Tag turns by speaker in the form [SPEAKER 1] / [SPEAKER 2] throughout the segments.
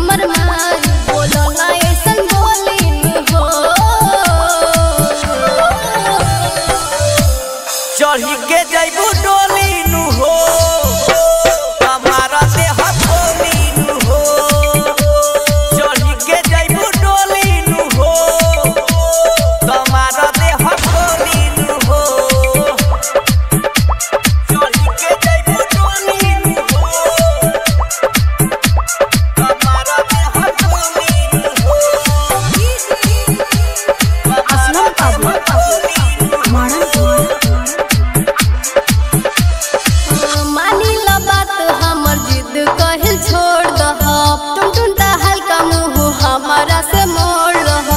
[SPEAKER 1] हमर माई बोलो ना ऐसन बोली हो।
[SPEAKER 2] चढ़ी के जइबू डोली नु हो हमारा देह खोली नु हो। चढ़ी के जइबू डोली नु हो हमारा देह खोली नु हो। चढ़ी के जइबू डोली नु हो हमारा देह खोली नु हो।
[SPEAKER 1] असलम काबू मारन मानी ला बात हमर जिद कहल छोड़ दह। टुन टुन ता हल्का मुँह हमारा से मोड़ रह।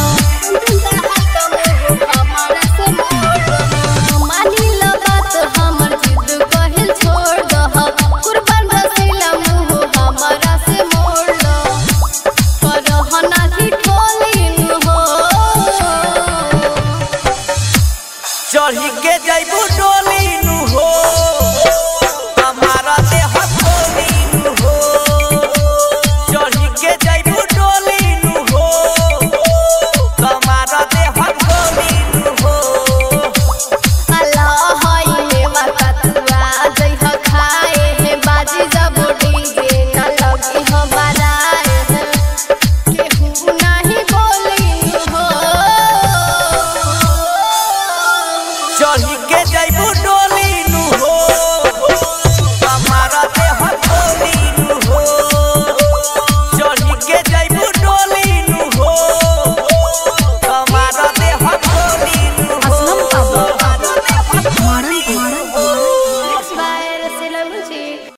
[SPEAKER 1] मानी ला बात हमर जिद कहल छोड़ दह। कुर्बान रसीला मुँह हमारा से मोड़ रह। करहना की खोली हो।
[SPEAKER 2] चढ़ी के जइबू डोली नु हो हमारा देह खोली नु हो। चढ़ी के जइबू डोली नु हो हमारा देह खोली नु हो।
[SPEAKER 1] अल्लाह हई मेवा कतुआ जइह खाए हे बाजी जब डीजे न लगी हमारा केहू नहीं बोली हो।
[SPEAKER 2] चढ़ी के जइबू डोली